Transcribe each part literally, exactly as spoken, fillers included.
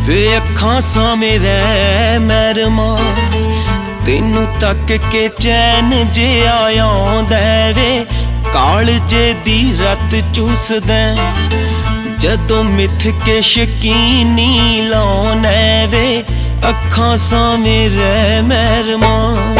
वे अखां सामे रह मैरमा तेनू तक के चैन जे आया वे कालजे दी रत चूसदा जदों मिथ के शकीनी लाउणा वे अखां सामे रह मैरमा।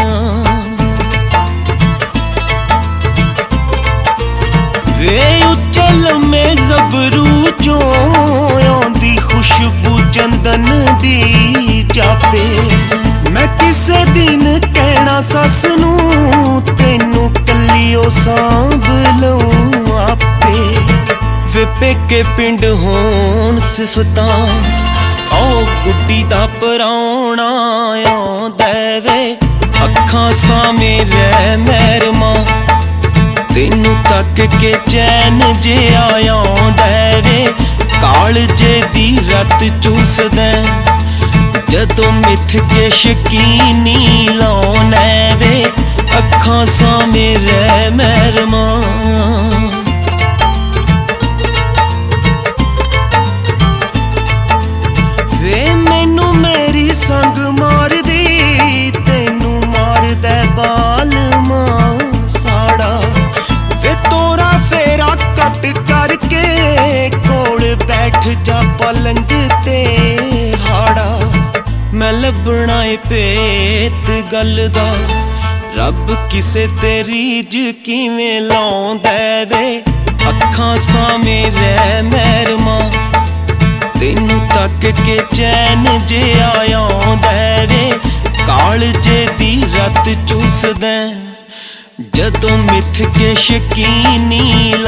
वे उच्चे लम्मे गबरू चों आउंदी खुशबू चंदन दी जापे मैं किसे दिन कहना सस नू तेनू कलियो सांभ लऊं आपे। वे पेके पिंड होण सिफतां ओ गुड्डी दा पराउणा आउंदा वे अखां सामे रह मैरमा तेनू तक के चैन जे आया वे कालजे दी रत चूसदा जदों मिथ के शकीनी लाउणा वे अखां सामे रह मैरमा। वे मैनू मेरी संग मार दी तेनू मारदा बाल मां साड़ा तोरा फेरा कट करके कोल बैठ जा पलंग ते हाड़ा। मैं लभना ए पेत गल दा रब किसे तेरी ज किवें लाउंदा वे अखां सामे रह मैरमा तेनू तक के चैन जे आया वे कालजे दी रत चूसदा जदों मिथ के शकीनी